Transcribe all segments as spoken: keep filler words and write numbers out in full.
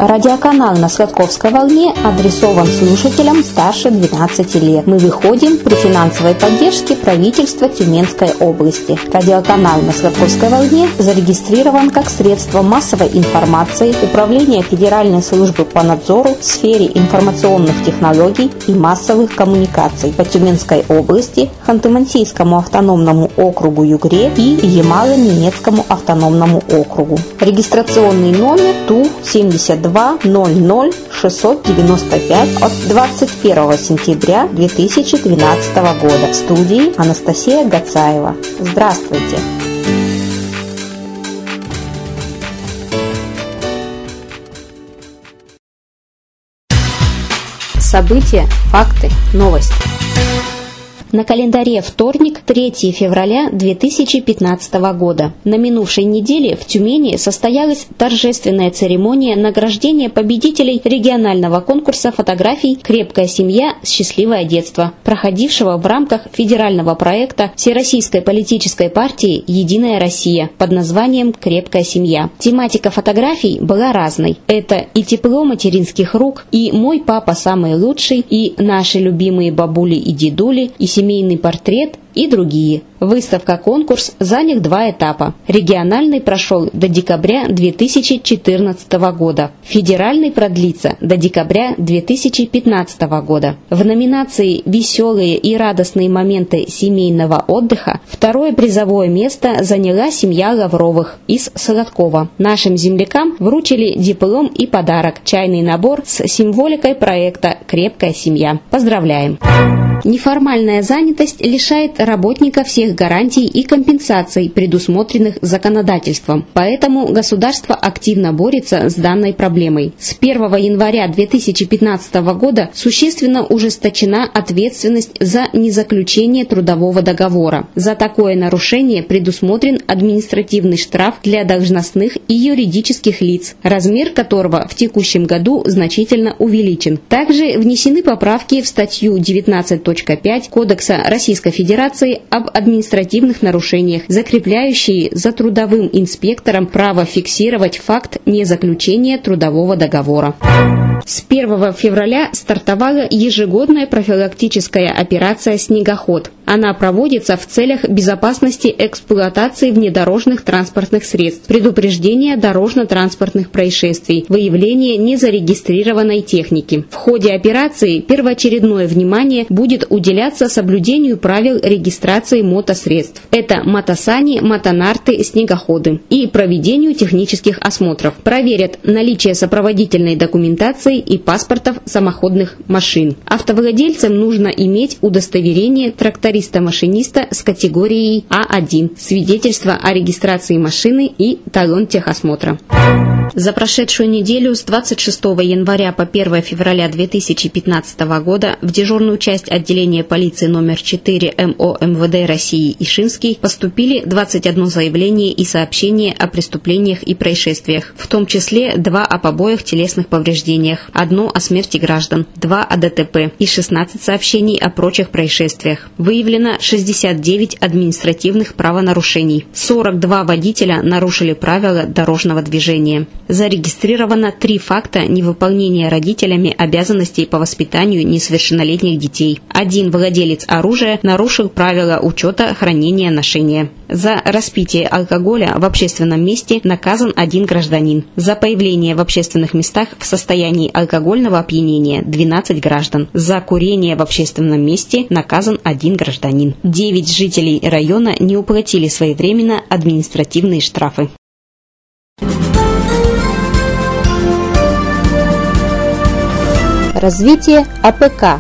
Радиоканал на Сладковской волне адресован слушателям старше двенадцати лет. Мы выходим при финансовой поддержке правительства Тюменской области. Радиоканал на Сладковской волне зарегистрирован как средство массовой информации Управления Федеральной службы по надзору в сфере информационных технологий и массовых коммуникаций по Тюменской области, Ханты-Мансийскому автономному округу Югре и Ямало-Ненецкому автономному округу. Регистрационный номер Ту семьдесят два ноль ноль шестьсот девяносто пять от двадцать первого сентября две тысячи двенадцатого года. В студии Анастасия Гацаева. Здравствуйте! События, факты, новости. На календаре вторник, третьего февраля две тысячи пятнадцатого года. На минувшей неделе в Тюмени состоялась торжественная церемония награждения победителей регионального конкурса фотографий «Крепкая семья. Счастливое детство», проходившего в рамках федерального проекта Всероссийской политической партии «Единая Россия» под названием «Крепкая семья». Тематика фотографий была разной. Это и тепло материнских рук, и «Мой папа самый лучший», и «Наши любимые бабули и дедули», и «Семейный портрет» и другие. Выставка-конкурс занял два этапа. Региональный прошел до декабря две тысячи четырнадцатого года. Федеральный продлится до декабря две тысячи пятнадцатого года. В номинации «Веселые и радостные моменты семейного отдыха» второе призовое место заняла семья Лавровых из Сладкова. Нашим землякам вручили диплом и подарок – чайный набор с символикой проекта «Крепкая семья». Поздравляем! Неформальная занятость лишает работника всех гарантий и компенсаций, предусмотренных законодательством. Поэтому государство активно борется с данной проблемой. С первого января две тысячи пятнадцатого года существенно ужесточена ответственность за незаключение трудового договора. За такое нарушение предусмотрен административный штраф для должностных и юридических лиц, размер которого в текущем году значительно увеличен. Также внесены поправки в статью девятнадцать точка пять Кодекса Российской Федерации об административных нарушениях, закрепляющие за трудовым инспектором право фиксировать факт незаключения трудового договора. С первого февраля стартовала ежегодная профилактическая операция «Снегоход». Она проводится в целях безопасности эксплуатации внедорожных транспортных средств, предупреждения дорожно-транспортных происшествий, выявления незарегистрированной техники. В ходе операции первоочередное внимание будет уделяться соблюдению правил регистрации мотосредств. Это мотосани, мотонарты, снегоходы. И проведению технических осмотров. Проверят наличие сопроводительной документации и паспортов самоходных машин. Автовладельцам нужно иметь удостоверение тракториста-машиниста с категорией А один, свидетельство о регистрации машины и талон техосмотра. За прошедшую неделю с двадцать шестого января по первое февраля две тысячи пятнадцатого года в дежурную часть отделения полиции номер четыре эм о эм вэ дэ России Ишимский поступили двадцать одно заявление и сообщение о преступлениях и происшествиях, в том числе два о побоях, телесных повреждениях, одно о смерти граждан, два о дэ тэ пэ и шестнадцать сообщений о прочих происшествиях. Выявлено шестьдесят девять административных правонарушений. сорок два водителя нарушили правила дорожного движения. Зарегистрировано три факта невыполнения родителями обязанностей по воспитанию несовершеннолетних детей. Один владелец оружия нарушил правила учета хранения ношения. За распитие алкоголя в общественном месте наказан один гражданин. За появление в общественных местах в состоянии алкогольного опьянения двенадцать граждан. За курение в общественном месте наказан один гражданин. девять жителей района не уплатили своевременно административные штрафы. Развитие а пэ ка.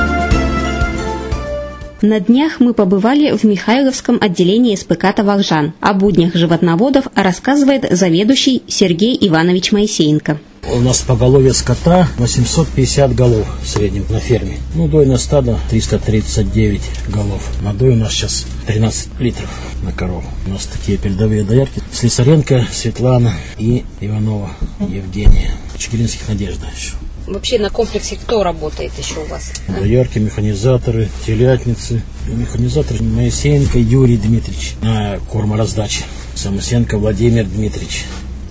На днях мы побывали в Михайловском отделении эс пэ ка «Таволжан». О буднях животноводов рассказывает заведующий Сергей Иванович Моисеенко. У нас поголовье скота восемьсот пятьдесят голов в среднем на ферме. Ну, дойное стадо триста тридцать девять голов. На дой у нас сейчас тринадцать литров на корову. У нас такие передовые доярки. Слесаренко Светлана и Иванова Евгения. Чекилинских Надежда еще. Вообще на комплексе кто работает еще у вас? Доярки, механизаторы, телятницы. Механизатор Моисеенко Юрий Дмитриевич на кормораздаче. Самосенко Владимир Дмитриевич.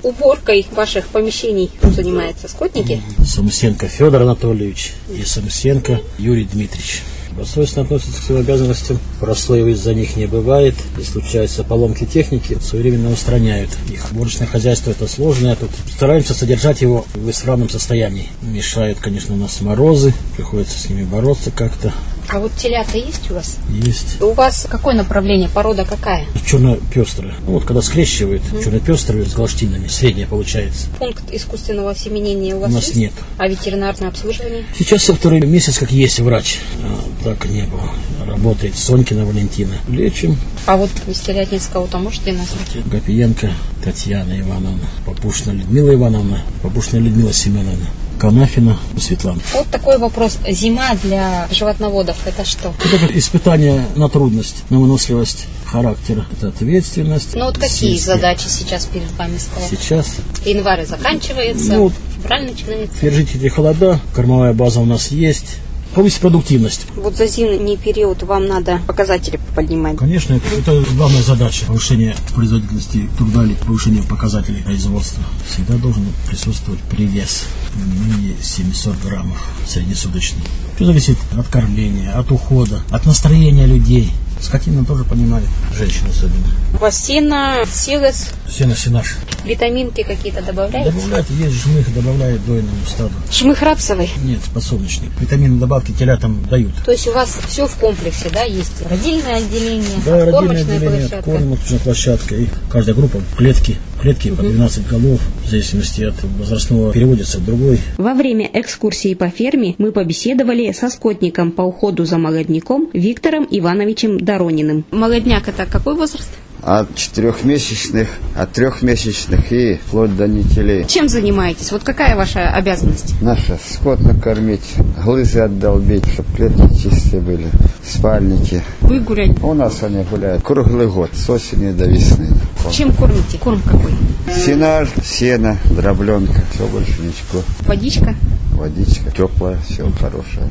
уборкой ваших помещений кто занимается? Скотники? Самусенко Федор Анатольевич и Самусенко Юрий Дмитриевич. Добросовестно относятся к своим обязанностям. Простоев из-за них не бывает. Если случаются поломки техники, своевременно устраняют их. Уборочное хозяйство это сложное. Тут стараемся содержать его в исправном состоянии. Мешают, конечно, у нас морозы. Приходится с ними бороться как-то. А вот телята есть у вас? Есть. У вас какое направление? Порода какая? Черно-пестрая. Ну, вот когда скрещивают, mm. черно-пестрые с галштинами. Средняя получается. Пункт искусственного осеменения у вас У нас есть? нет. А ветеринарное обслуживание? Сейчас со второй месяц как есть врач. А, так не было. Работает Сонькина Валентина. Лечим. А вот из Телятинского-то можете назвать? Гапиенко Татьяна Ивановна. Попушина Людмила Ивановна. Попушина Людмила Семеновна. Канафина Светлана. Вот такой вопрос. Зима для животноводов – это что? Это испытание на трудность, на выносливость характера. Это ответственность. Ну вот какие сельские задачи сейчас перед вами стоят? Сейчас. Январь заканчивается, ну, февраль начинается. Пережить эти холода. Кормовая база у нас есть. Повысить продуктивность. Вот за зимний период вам надо показатели поднимать. Конечно, это, это главная задача. Повышение производительности труда или повышение показателей производства. Всегда должен присутствовать привес. Не менее семьсот граммов среднесуточный. Все зависит от кормления, от ухода, от настроения людей. Скотина тоже понимает, женщины особенно. У вас сено, силос? Сено, сенаж. Витаминки какие-то добавляете? Добавляют, есть жмых, добавляют дойному стаду. Жмых рапсовый? Нет, подсолнечный. Витамины добавки телятам дают. То есть у вас все в комплексе, да, есть? Родильное отделение, да, кормочная отделение, площадка? Кормочная площадка. И каждая группа в клетке. Клетки по двенадцать голов, в зависимости от возрастного переводится в другой. Во время экскурсии по ферме мы побеседовали со скотником по уходу за молодняком Виктором Ивановичем Дорониным. Молодняк – это какой возраст? От четырехмесячных, от трехмесячных и вплоть до нетелей. Чем занимаетесь? Вот какая ваша обязанность? Наша скот накормить, глызы отдолбить, чтобы клетки чистые были, спальники. Выгулять? У нас они гуляют круглый год, с осени до весны. Чем кормите? Корм какой? Сенаж, сено, дробленка, все больше ничего. Водичка? Водичка, теплая, все хорошее.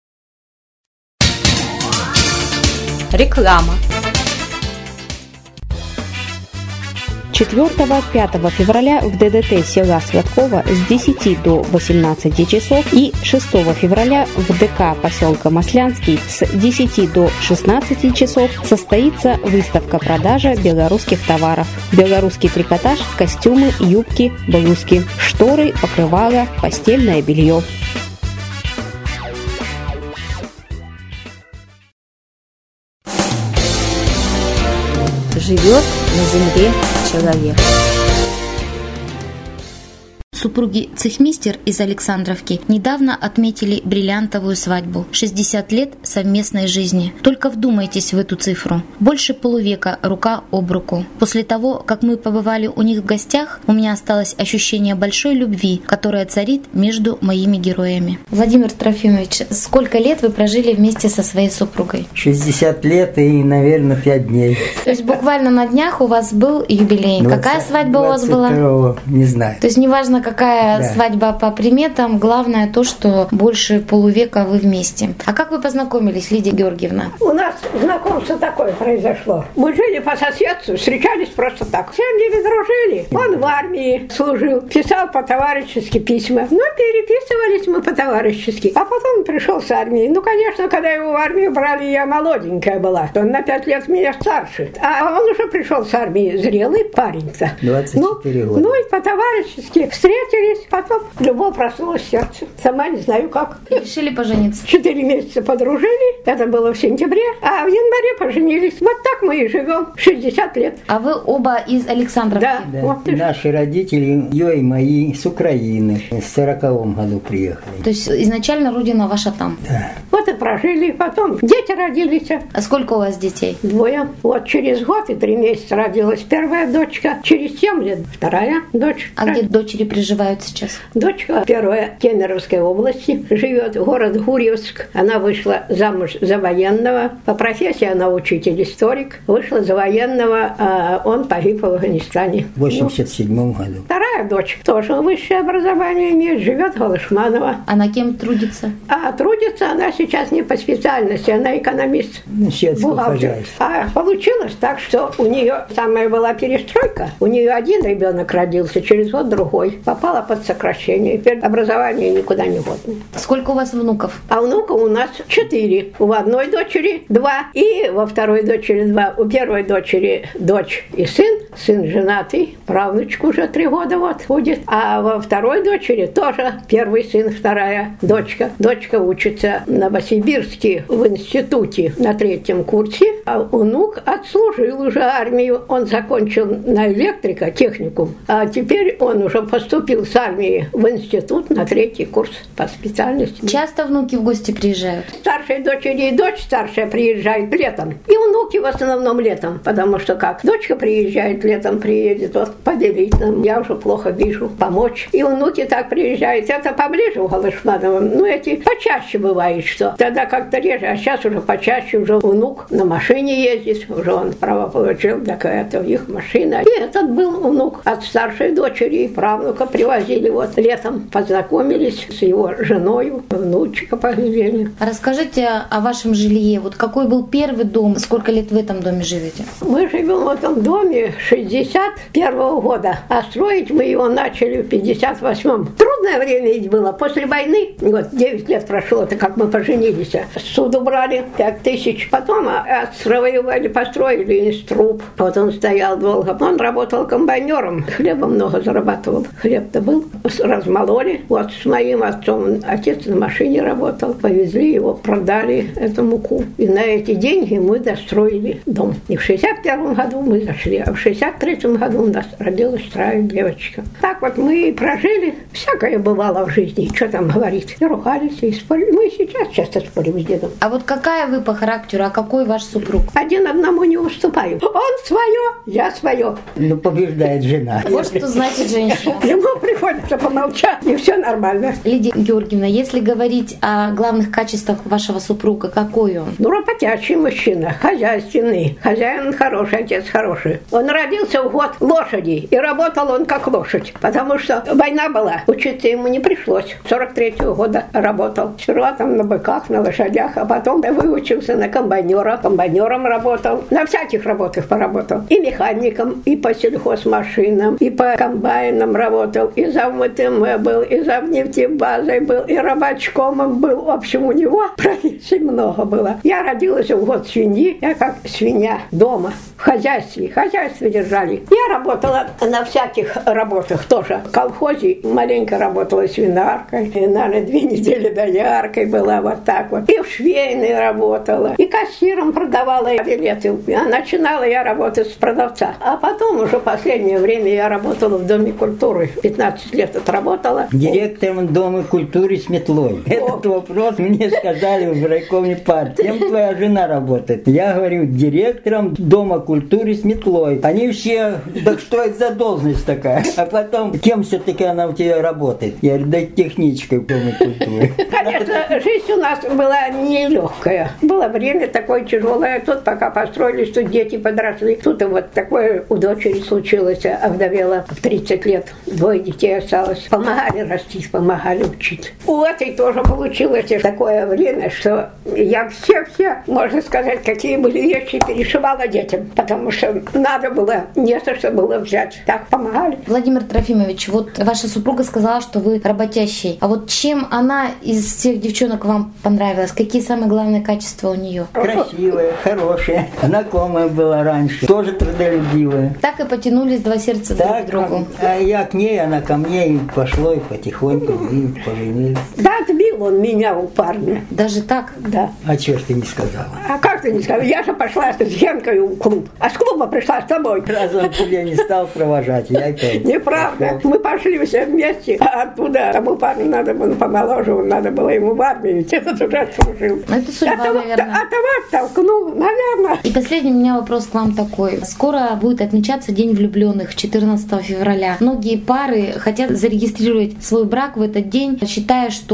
Реклама. четвёртого-пятого февраля в ДДТ села Святкова с десяти до восемнадцати часов и шестого февраля в ДК поселка Маслянский с десяти до шестнадцати часов состоится выставка-продажа белорусских товаров. Белорусский трикотаж, костюмы, юбки, блузки, шторы, покрывала, постельное белье. Живет на земле человек. Супруги Цехмистер из Александровки недавно отметили бриллиантовую свадьбу. шестьдесят лет совместной жизни. Только вдумайтесь в эту цифру. Больше полувека рука об руку. После того, как мы побывали у них в гостях, у меня осталось ощущение большой любви, которая царит между моими героями. Владимир Трофимович, сколько лет вы прожили вместе со своей супругой? шестьдесят лет и, наверное, пять дней. То есть буквально на днях у вас был юбилей. двадцать, какая свадьба у вас была? Не знаю. То есть неважно, какая Да. свадьба по приметам, главное то, что больше полувека вы вместе. А как вы познакомились, Лидия Георгиевна? У нас знакомство такое произошло. Мы жили по соседству, встречались просто так. Семь лет дружили. Он в армии служил, писал по-товарищески письма. Ну, переписывались мы по-товарищески. А потом он пришел с армии. Ну, конечно, когда его в армию брали, я молоденькая была. Он на пять лет меня старше. А он уже пришел с армии, зрелый парень-то. двадцать четыре ну, года. Ну, и по-товарищески встретились. Потом любовь проснулась в сердце. Сама не знаю как. Решили пожениться? Четыре месяца подружили, это было в сентябре, а в январе поженились. Вот так мы и живем, шестьдесят лет. А вы оба из Александровки? Да. Да. Вот. Наши родители, ее и мои, с Украины. В сороковом году приехали. То есть изначально родина ваша там? Да. Вот и прожили, потом дети родились. А сколько у вас детей? Двое. Вот через год и три месяца родилась первая дочка. Через семь лет вторая дочь. А где дочери проживают сейчас? Дочка первая в Кемеровской области, живет город Гурьевск. Она вышла замуж за военного. По профессии она учитель-историк. Вышла за военного, а он погиб в Афганистане. В восемьдесят седьмом году. Вторая вторая дочь тоже высшее образование имеет, живет в Галышманово. Она кем трудится? А трудится она сейчас не по специальности, она экономист, бухгалтер. А получилось так, что у нее самая была перестройка, у нее один ребенок родился, через год другой, попала под сокращение, теперь образование никуда не годное. Сколько у вас внуков? А внуков у нас четыре. У одной дочери два, и во второй дочери два. У первой дочери дочь и сын, сын женатый, правнучка уже три года вот будет. А во второй дочери тоже первый сын, вторая дочка. Дочка учится в Новосибирске в институте на третьем курсе, а внук отслужил уже армию. Он закончил на электрика техникум, а теперь он уже поступил с армии в институт на третий курс по специальности. Часто внуки в гости приезжают? Старшей дочери и дочь старшая приезжает летом. И внуки в основном летом, потому что как? Дочка приезжает летом, приедет вот поделить нам. Я уже плохо вижу, помочь. И внуки так приезжают. Это поближе у Галышманова. Ну, эти почаще бывает, что. Тогда как-то реже, а сейчас уже почаще уже внук на машине ездит. Уже он право получил, так это их машина. И этот был внук от старшей дочери и правнука привозили вот летом. Познакомились с его женой, внучка поглядели. Расскажите о вашем жилье. Вот какой был первый дом? Сколько лет в этом доме живете? Мы живем в этом доме шестьдесят первого года, а строить мы его начали в пятьдесят восьмом. Трудное время ведь было. После войны, вот девять лет прошло, это как мы поженились. Суду брали пять тысяч. Потом отстроивали, построили из труб. Вот он стоял долго. Он работал комбайнером. Хлеба много зарабатывал. Хлеб-то был. Размололи. Вот с моим отцом. Отец на машине работал. Повезли его, продали эту муку. И на эти деньги мы достроили дом. И в шестьдесят первом году мы зашли, а в шестьдесят третьем году у нас родилась вторая девочка. Так вот мы и прожили. Всякое бывало в жизни. Что там говорить? И ругались, и спорили. Мы сейчас часто спорим с дедом. А вот какая вы по характеру, а какой ваш супруг? Один одному не уступаю. Он свое, я свое. Ну, побеждает жена. Вот что значит женщина. Ему приходится помолчать, и все нормально. Лидия Георгиевна, если говорить о главных качествах вашего супруга, какой он? Ну, работящий мужчина, хозяйственный. Хозяин хороший, отец хороший. Он родился в год лошади, и работал он как лошадь, потому что война была. Учиться ему не пришлось. сорок третьего года работал. Сперва там на быках, на лошадях, а потом выучился на комбайнера. Комбайнером работал. На всяких работах поработал. И механиком, и по сельхозмашинам, и по комбайнам работал, и зав МТМ был, и зав нефтебазой был, и рабочкомом был. В общем, у него профессий много было. Я родилась в год свиньи. Я как свинья дома, в хозяйстве. Хозяйство держали. Я работала на всяких работах тоже. В колхозе маленько работала свинаркой. И, наверное, две недели дояркой была вот так вот. И в швейной работала. И кассиром продавала билеты. А начинала я работать с продавца. А потом уже последнее время я работала в Доме культуры. пятнадцать лет отработала. Директором Дома культуры с метлой. О. Этот вопрос мне сказали в райкоме партии. Кем твоя жена работает? Я говорю, директором Дома культуры с метлой. Они все, да что это за должность такая? А потом, кем все-таки она у тебя работает? Я говорю, да техничкой в Доме культуры. Конечно, жизнь у нас была нелегкая. Было время такое тяжелое. Тут пока построились, тут дети подросли. Тут и вот такое у дочери случилось. Овдовела в тридцать лет. Двое детей осталось. Помогали расти, помогали учить. У этой тоже получилось такое время, что я все-все, можно сказать, какие были вещи, перешивала детям. Потому что надо было, не за что было взять. Так помогали. Владимир Трофимович, вот ваша супруга сказала, что вы работящий. А вот чем она из всех девчонок вам понравилась? Какие самые главные качества у нее? Красивая, хорошая, знакомая была раньше, тоже трудолюбивая. Так и потянулись два сердца друг к другу. А я к ней, она ко мне, и пошло, и потихоньку, и поженились. Да, отбил он меня у парня. Даже так? Да. А чего ж ты не сказала? А как ты не сказала? Я же пошла с Генкой в клуб. А с клуба пришла с тобой. Раз он тебя не стал провожать, я опять. Неправда. Мы пошли все вместе, а оттуда тому парню надо было помоложе, надо было ему в армию, ведь этот уже отслужил. Ну, это судьба, а наверное. А того оттолкнул, наверное. И последний у меня вопрос к вам такой. Скоро будет отмечаться День влюбленных, четырнадцатого февраля. Многие пары хотят зарегистрировать свой брак в этот день, считая, что будет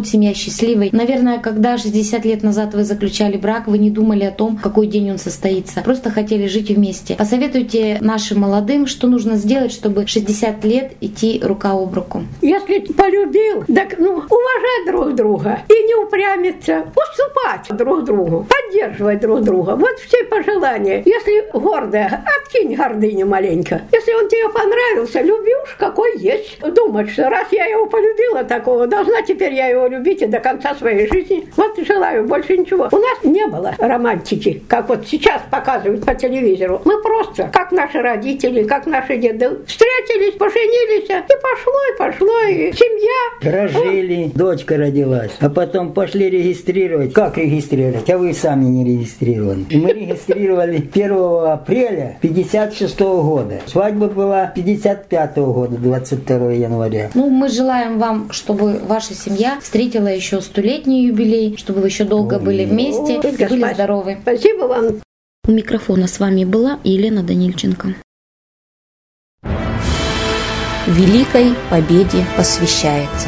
будет семья счастливой. Наверное, когда шестьдесят лет назад вы заключали брак, вы не думали о том, в какой день он состоится. Просто хотели жить вместе. Посоветуйте нашим молодым, что нужно сделать, чтобы шестьдесят лет идти рука об руку. Если полюбил, так ну, уважать друг друга и не упрямиться, уступать друг другу, поддерживать друг друга. Вот все пожелания. Если гордая, откинь гордыню маленько. Если он тебе понравился, люби уж какой есть. Думать, что раз я его полюбила такого, должна теперь я его любить и до конца своей жизни. Вот желаю, больше ничего. У нас не было романтики, как вот сейчас показывают по телевизору. Мы просто, как наши родители, как наши деды, встретились, поженились, и пошло, и пошло, и семья. Прожили, вот. Дочка родилась, а потом пошли регистрировать. Как регистрировать? А вы сами не регистрированы. И мы регистрировали первого апреля пятьдесят шестого года. Свадьба была пятьдесят пятого года, двадцать второго января. Ну, мы желаем вам, чтобы ваша семья встретила еще столетний юбилей, чтобы вы еще долго Ой, были вместе и были спасибо. Здоровы. Спасибо вам. У микрофона с вами была Елена Данильченко. Великой Победе посвящается.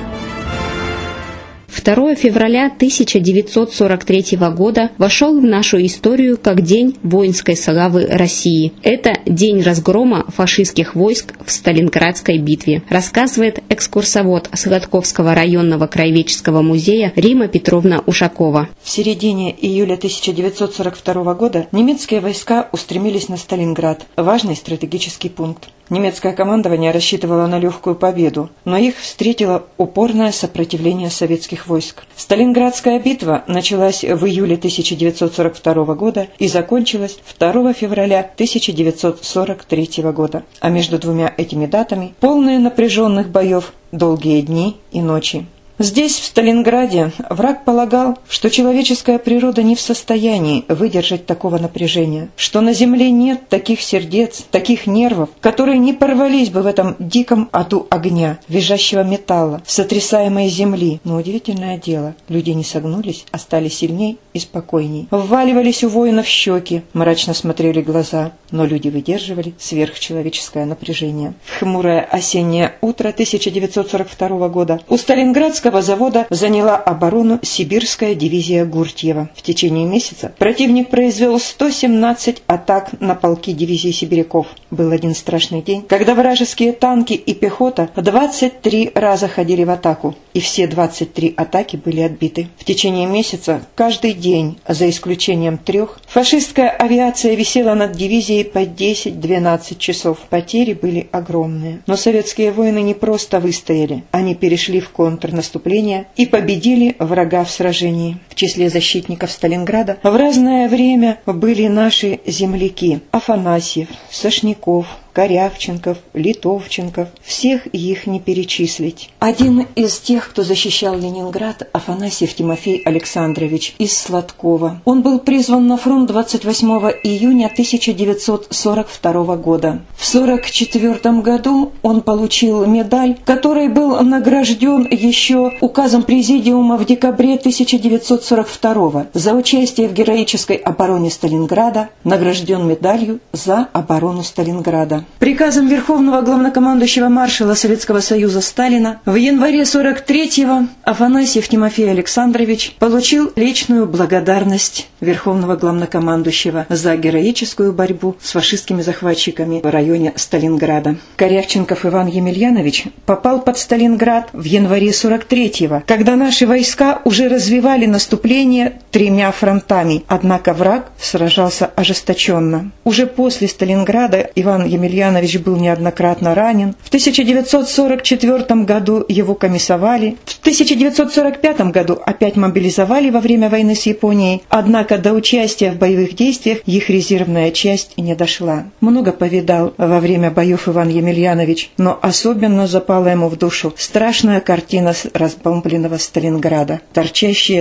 второго февраля тысяча девятьсот сорок третьего года вошел в нашу историю как День воинской славы России. Это день разгрома фашистских войск в Сталинградской битве, рассказывает экскурсовод Сладковского районного краеведческого музея Рима Петровна Ушакова. В середине июля тысяча девятьсот сорок второго года немецкие войска устремились на Сталинград, важный стратегический пункт. Немецкое командование рассчитывало на легкую победу, но их встретило упорное сопротивление советских войск. Сталинградская битва началась в июле тысяча девятьсот сорок второго года и закончилась второго февраля тысяча девятьсот сорок третьего года. А между двумя этими датами полные напряженных боев, долгие дни и ночи. Здесь, в Сталинграде, враг полагал, что человеческая природа не в состоянии выдержать такого напряжения, что на земле нет таких сердец, таких нервов, которые не порвались бы в этом диком аду огня, визжащего металла, сотрясаемой земли. Но удивительное дело, люди не согнулись, а стали сильней и спокойней. Вваливались у воинов щеки, мрачно смотрели глаза, но люди выдерживали сверхчеловеческое напряжение. В хмурое осеннее утро тысяча девятьсот сорок второго года у Сталинградского завода заняла оборону сибирская дивизия Гуртьева. В течение месяца противник произвел сто семнадцать атак на полки дивизии сибиряков. Был один страшный день, когда вражеские танки и пехота двадцать три раза ходили в атаку, и все двадцать три атаки были отбиты. В течение месяца каждый день, за исключением трех, фашистская авиация висела над дивизией по десять-двенадцать часов. Потери были огромные. Но советские воины не просто выстояли, они перешли в контрнаступление и победили врага в сражении. В числе защитников Сталинграда в разное время были наши земляки Афанасьев, Сошняков, Корявченков, Литовченков. Всех их не перечислить. Один из тех, кто защищал Ленинград, Афанасьев Тимофей Александрович из Сладкова. Он был призван на фронт двадцать восьмого июня тысяча девятьсот сорок второго года. В сорок четвёртом году он получил медаль, которой был награжден еще указом Президиума в декабре тысяча девятьсот сорок второго за участие в героической обороне Сталинграда, награжден медалью за оборону Сталинграда. Приказом Верховного главнокомандующего маршала Советского Союза Сталина в январе сорок третьего Афанасьев Тимофей Александрович получил личную благодарность Верховного главнокомандующего за героическую борьбу с фашистскими захватчиками в районе Сталинграда. Корявченков Иван Емельянович попал под Сталинград в январе сорок третьего, когда наши войска уже развивали наступление тремя фронтами, однако враг сражался ожесточенно. Уже после Сталинграда Иван Емельянович Емельянович был неоднократно ранен. В тысяча девятьсот сорок четвёртом году его комиссовали. В тысяча девятьсот сорок пятом году опять мобилизовали во время войны с Японией, однако до участия в боевых действиях их резервная часть не дошла. Много повидал во время боев Иван Емельянович, но особенно запала ему в душу страшная картина разбомбленного Сталинграда. Торчащие трубы,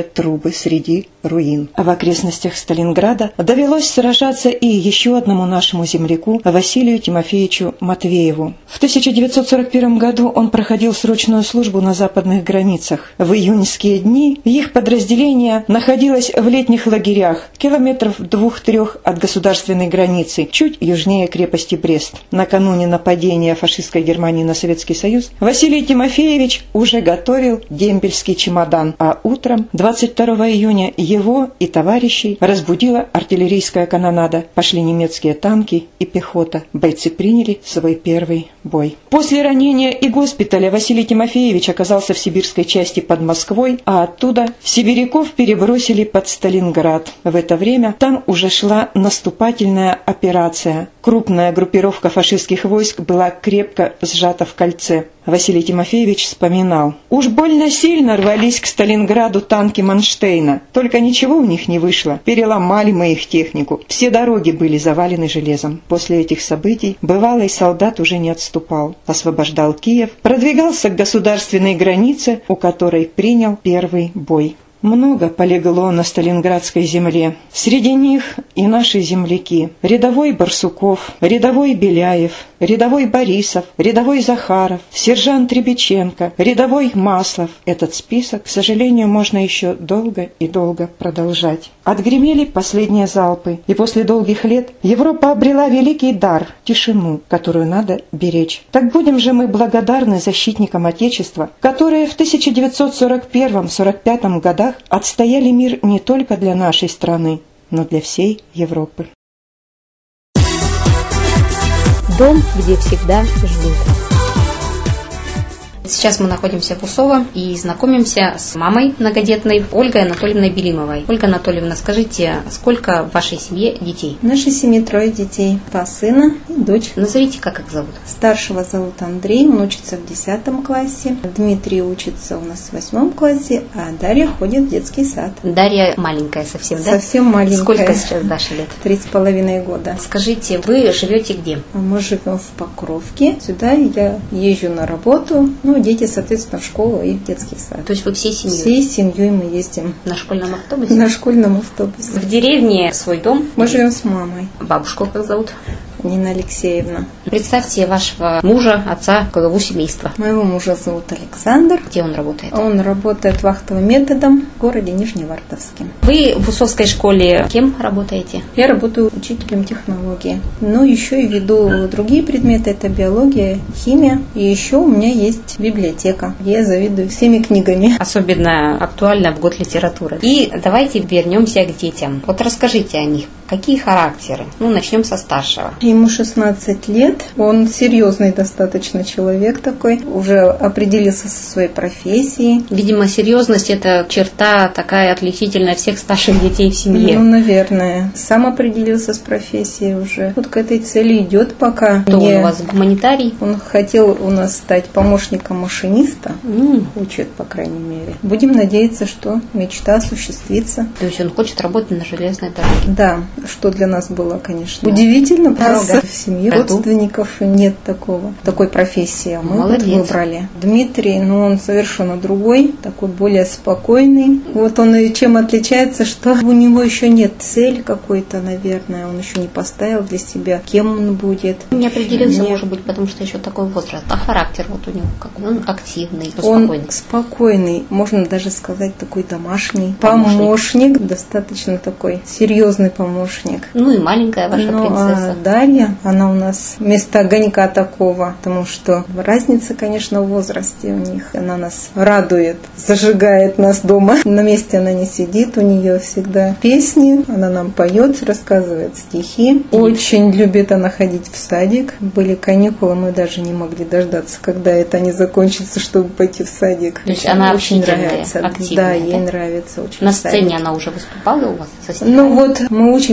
бы среди руин. А в окрестностях Сталинграда довелось сражаться и еще одному нашему земляку Василию Тимофеевичу Матвееву. В тысяча девятьсот сорок первом году он проходил срочную службу на западных границах. В июньские дни их подразделение находилось в летних лагерях, километров двух-трех от государственной границы, чуть южнее крепости Брест. Накануне нападения фашистской Германии на Советский Союз Василий Тимофеевич уже готовил дембельский чемодан, а утром двадцать второго июня его и товарищей разбудила артиллерийская канонада. Пошли немецкие танки и пехота. Бойцы приняли свой первый бой. После ранения и госпиталя Василий Тимофеевич оказался в сибирской части под Москвой, а оттуда сибиряков перебросили под Сталинград. В это время там уже шла наступательная операция. Крупная группировка фашистских войск была крепко сжата в кольце. Василий Тимофеевич вспоминал: «Уж больно сильно рвались к Сталинграду танки Манштейна, только ничего у них не вышло, переломали мы их технику, все дороги были завалены железом». После этих событий бывалый солдат уже не отступал, освобождал Киев, продвигался к государственной границе, у которой принял первый бой. Много полегло на Сталинградской земле. Среди них и наши земляки. Рядовой Барсуков, рядовой Беляев, рядовой Борисов, рядовой Захаров, сержант Рябиченко, рядовой Маслов. Этот список, к сожалению, можно еще долго и долго продолжать. Отгремели последние залпы, и после долгих лет Европа обрела великий дар – тишину, которую надо беречь. Так будем же мы благодарны защитникам Отечества, которые в тысяча девятьсот сорок первом — сорок пятом годах отстояли мир не только для нашей страны, но для всей Европы. Дом, где всегда ждут. Сейчас мы находимся в Усово и знакомимся с мамой многодетной Ольгой Анатольевной Белимовой. Ольга Анатольевна, скажите, сколько в вашей семье детей? В нашей семье трое детей. Два сына и дочь. Назовите, как их зовут? Старшего зовут Андрей, он учится в десятом классе. Дмитрий учится у нас в восьмом классе, а Дарья ходит в детский сад. Дарья маленькая совсем, да? Совсем маленькая. Сколько сейчас Даше лет? Три с половиной года. Скажите, вы живете где? Мы живем в Покровке. Сюда я езжу на работу. Ну, дети, соответственно, в школу и в детский сад. То есть вы всей семьей? Всей семьей мы ездим. На школьном автобусе? На школьном автобусе. В деревне свой дом? Мы живем с мамой. Бабушку как зовут? Нина Алексеевна. Представьте вашего мужа, отца, главу семейства. Моего мужа зовут Александр. Где он работает? Он работает вахтовым методом в городе Нижневартовске. Вы в Усовской школе кем работаете? Я работаю учителем технологии. Но еще и веду другие предметы. Это биология, химия. И еще у меня есть библиотека, где я заведую всеми книгами. Особенно актуально в год литературы. И давайте вернемся к детям. Вот расскажите о них. Какие характеры? Ну, начнем со старшего. Ему шестнадцать лет. Он серьезный достаточно человек такой. Уже определился со своей профессией. Видимо, серьезность – это черта такая отличительная всех старших детей в семье. Ну, наверное. Сам определился с профессией уже. Вот к этой цели идет пока. Кто он у вас, гуманитарий? Он хотел у нас стать помощником машиниста. Mm. Учит, по крайней мере. Будем надеяться, что мечта осуществится. То есть он хочет работать на железной дороге? Да. Что для нас было, конечно, удивительно. У нас в семье родственников нет такого, такой профессии. А мы вот выбрали. Дмитрий, ну он совершенно другой, такой более спокойный. Вот он и чем отличается, что у него еще нет цели какой-то, наверное. Он еще не поставил для себя, кем он будет. Не определился, нет. Может быть, потому что еще такой возраст. А характер вот у него какой? Он активный, он спокойный. спокойный, можно даже сказать, такой домашний. Помощник, помощник достаточно такой серьезный помощник. Ну и маленькая ваша ну, принцесса. А Дарья, она у нас вместо огонька такого, потому что разница, конечно, в возрасте у них. Она нас радует, зажигает нас дома. На месте она не сидит, у нее всегда песни, она нам поет, рассказывает стихи. Очень любит она ходить в садик. Были каникулы, мы даже не могли дождаться, когда это не закончится, чтобы пойти в садик. То есть она очень нравится. Активная, да, да, ей нравится очень. На сцене садик. Она уже выступала у вас? Ну вот, мы учимся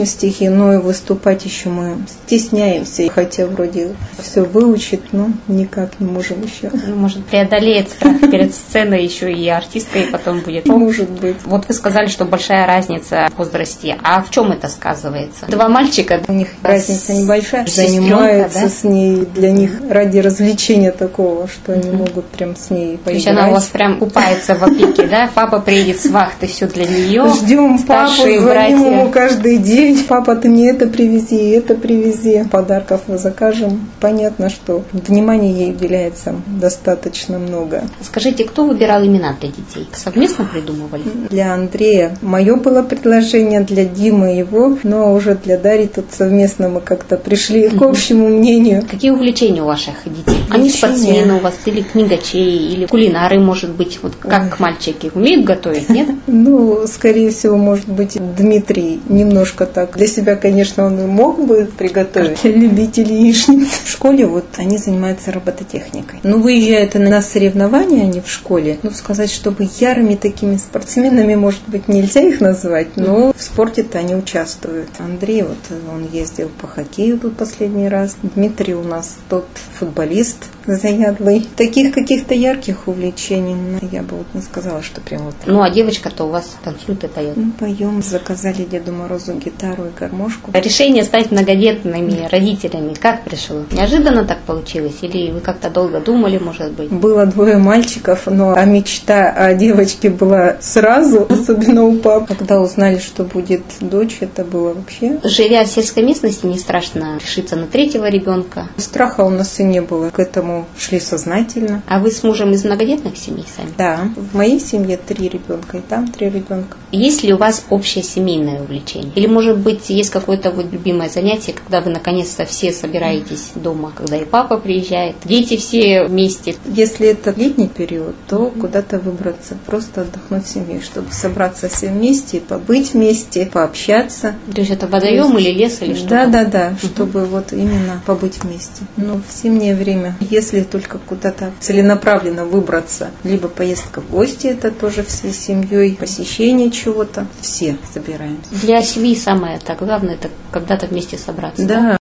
учим стихи, но и выступать еще мы стесняемся. Хотя вроде все выучить, но никак не можем еще. Ну, может, преодолеет страх перед сценой еще и артисткой потом будет. Может быть. Вот вы сказали, что большая разница в возрасте. А в чем это сказывается? Два мальчика. У них разница небольшая. Сестренка, занимаются да? с ней для них ради развлечения такого, что они могут прям с ней поиграть. То есть она у вас прям купается в опеке, да? Папа приедет с вахты, все для нее. Ждем папу, Старшие звоним братья. ему каждый день. Папа, ты мне это привези, это привези. Подарков мы закажем. Понятно, что внимания ей уделяется достаточно много. Скажите, кто выбирал имена для детей? Совместно придумывали? Для Андрея мое было предложение, для Димы его, но уже для Дарьи тут совместно мы как-то пришли к общему мнению. Какие увлечения у ваших детей? Они Увлечения? спортсмены у вас, или книгачей, или кулинары, может быть, вот как мальчики умеют готовить, нет? Ну, скорее всего, может быть, Дмитрий немножко так. Для себя, конечно, он и мог бы приготовить. Любитель яичниц. В школе вот они занимаются робототехникой. Ну, выезжают на соревнования они в школе. Ну, сказать, чтобы ярыми такими спортсменами, может быть, нельзя их назвать, но в спорте-то они участвуют. Андрей, вот он ездил по хоккею тут последний раз. Дмитрий у нас тот футболист заядлый. Таких каких-то ярких увлечений я бы вот не сказала, что прям вот. Ну, а девочка-то у вас танцует и поет. Ну, поем, заказали Деду Морозу гитару и гармошку. Решение стать многодетными родителями как пришло? Неожиданно так получилось? Или вы как-то долго думали, может быть? Было двое мальчиков, но а мечта о девочке была сразу, особенно у пап. Когда узнали, что будет дочь, это было вообще... Живя в сельской местности, не страшно решиться на третьего ребенка? Страха у нас и не было. К этому шли сознательно. А вы с мужем из многодетных семей сами? Да. В моей семье три ребенка, и там три ребенка. Есть ли у вас общее семейное увлечение? Или, может быть, есть какое-то вот любимое занятие, когда вы наконец-то все собираетесь дома, когда и папа приезжает, дети все вместе? Если это летний период, то куда-то выбраться, просто отдохнуть в семье, чтобы собраться все вместе, побыть вместе, пообщаться. То есть это водоем или лес или что? Да, да, да, чтобы вот именно побыть вместе. Но в зимнее время, если только куда-то целенаправленно выбраться, либо поездка в гости, это тоже всей семьей, посещение чего-то, все собираемся. Для семьи самое так главное, это когда-то вместе собраться. Да.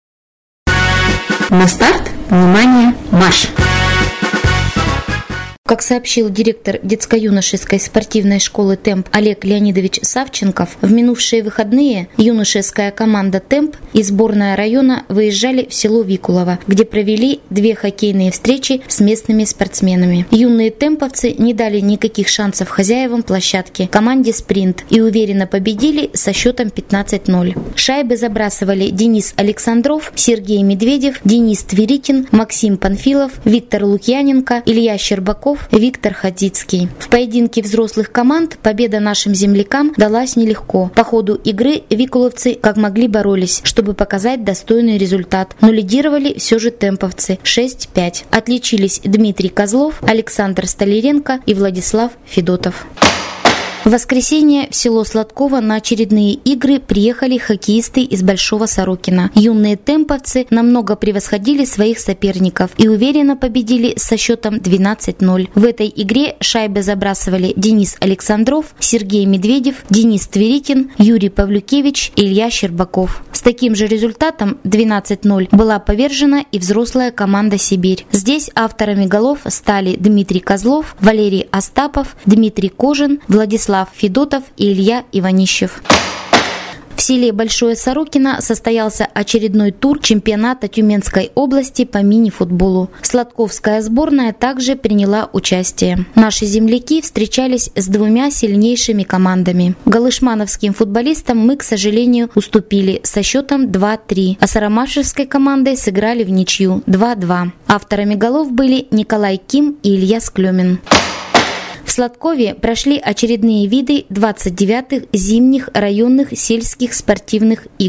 На старт, внимание, марш! Как сообщил директор детско-юношеской спортивной школы «Темп» Олег Леонидович Савченков, в минувшие выходные юношеская команда «Темп» и сборная района выезжали в село Викулово, где провели две хоккейные встречи с местными спортсменами. Юные темповцы не дали никаких шансов хозяевам площадки команде «Спринт» и уверенно победили со счетом пятнадцать ноль. Шайбы забрасывали Денис Александров, Сергей Медведев, Денис Тверикин, Максим Панфилов, Виктор Лукьяненко, Илья Щербаков, Виктор Хадицкий. В поединке взрослых команд победа нашим землякам далась нелегко. По ходу игры викуловцы как могли боролись, чтобы показать достойный результат, но лидировали все же темповцы шесть пять. Отличились Дмитрий Козлов, Александр Столяренко и Владислав Федотов. В воскресенье в село Сладково на очередные игры приехали хоккеисты из Большого Сорокина. Юные темповцы намного превосходили своих соперников и уверенно победили со счетом двенадцать ноль. В этой игре шайбы забрасывали Денис Александров, Сергей Медведев, Денис Тверикин, Юрий Павлюкевич и Илья Щербаков. С таким же результатом двенадцать ноль была повержена и взрослая команда «Сибирь». Здесь авторами голов стали Дмитрий Козлов, Валерий Остапов, Дмитрий Кожин, Владислав Федотов и Илья Иванищев. В селе Большое Сорокино состоялся очередной тур чемпионата Тюменской области по мини-футболу. Сладковская сборная также приняла участие. Наши земляки встречались с двумя сильнейшими командами. Галышмановским футболистам мы, к сожалению, уступили со счетом два три, а с Арамашевской командой сыграли в ничью два два. Авторами голов были Николай Ким и Илья Склемин. В Сладкове прошли очередные виды двадцать девятых зимних районных сельских спортивных игр.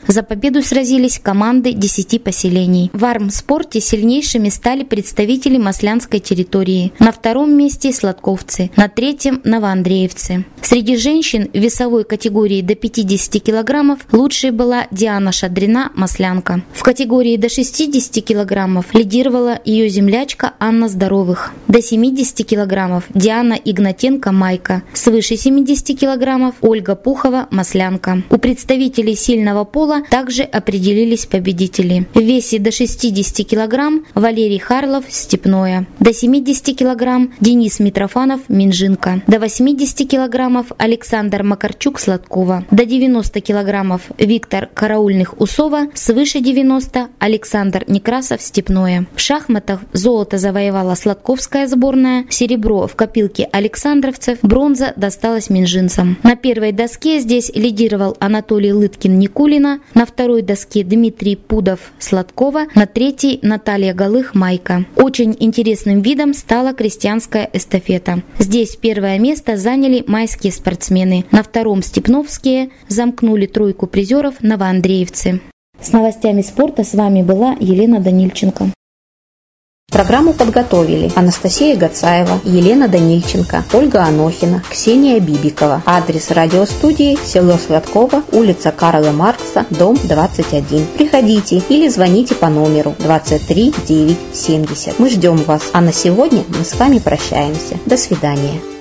За победу сразились команды десяти поселений. В армспорте сильнейшими стали представители Маслянской территории. На втором месте сладковцы, на третьем новоандреевцы. Среди женщин в весовой категории до пятидесяти килограммов лучшей была Диана Шадрина, маслянка. В категории до шестидесяти килограммов лидировала ее землячка Анна Здоровых. До семидесяти килограммов Диана Игнатенко, майка. Свыше семидесяти килограммов Ольга Пухова, маслянка. У представителей сильного пола также определились победители. В весе до шестидесяти килограмм Валерий Харлов, степное. До семидесяти килограмм Денис Митрофанов, минжинка. До восьмидесяти килограммов Александр Макарчук, Сладкова. До девяноста килограммов Виктор Караульных, Усова. Свыше девяноста Александр Некрасов, степное. В шахматах золото завоевала Сладковская сборная, серебро в копилке александровцев, бронза досталась минжинцам. На первой доске здесь лидировал Анатолий Лыткин, Никулина, на второй доске Дмитрий Пудов, Сладкова, на третьей Наталья Голых, майка. Очень интересным видом стала крестьянская эстафета. Здесь первое место заняли майские спортсмены, на втором степновские, замкнули тройку призеров новоандреевцы. С новостями спорта с вами была Елена Данильченко. Программу подготовили Анастасия Гацаева, Елена Данильченко, Ольга Анохина, Ксения Бибикова. Адрес радиостудии: село Сладково, улица Карла Маркса, дом двадцать один. Приходите или звоните по номеру двадцать три девятьсот семьдесят. Мы ждем вас. А на сегодня мы с вами прощаемся. До свидания.